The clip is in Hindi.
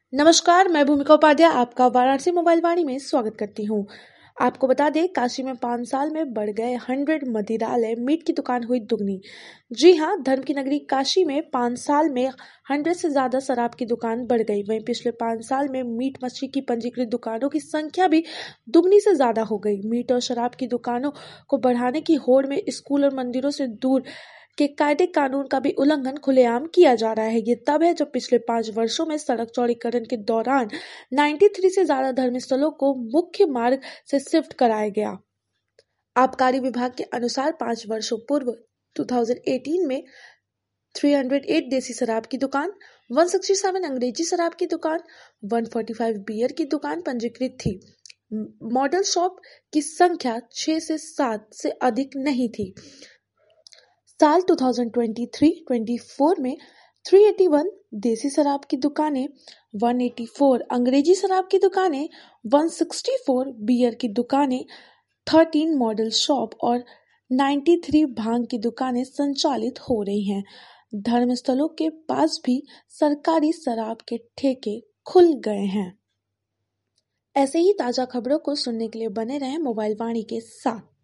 नमस्कार, मैं भूमिका उपाध्याय आपका वाराणसी मोबाइल वाणी में स्वागत करती हूँ। आपको बता दें, काशी में 5 साल में बढ़ गए 100 मदिरालय, मीट की दुकान हुई दुगनी। जी हाँ, धर्म की नगरी काशी में 5 साल में 100 से ज्यादा शराब की दुकान बढ़ गई। वहीं पिछले 5 साल में मीट मछली की पंजीकृत दुकानों की संख्या भी दुगनी से ज्यादा हो गई। मीट और शराब की दुकानों को बढ़ाने की होड़ में स्कूल और मंदिरों से दूर के कायदे कानून का भी उल्लंघन खुलेआम किया जा रहा है। ये तब है जब पिछले 5 वर्षों में सड़क चौड़ीकरण के दौरान 93 से ज्यादा धर्मस्थलों को मुख्य मार्ग से शिफ्ट कराया गया। आबकारी विभाग के अनुसार 5 वर्षों पूर्व 2018 में 308 देसी शराब की दुकान, 167 अंग्रेजी शराब की दुकान, 145 बियर की दुकान पंजीकृत थी। मॉडल शॉप की संख्या 6 से 7 से अधिक नहीं थी। साल 2023-24 में 381 देसी शराब की दुकानें, 184 अंग्रेजी शराब की दुकानें, 164 बियर की दुकानें, 13 मॉडल शॉप और 93 भांग की दुकानें संचालित हो रही हैं। धर्मस्थलों के पास भी सरकारी शराब के ठेके खुल गए हैं। ऐसे ही ताजा खबरों को सुनने के लिए बने रहें मोबाइल वाणी के साथ।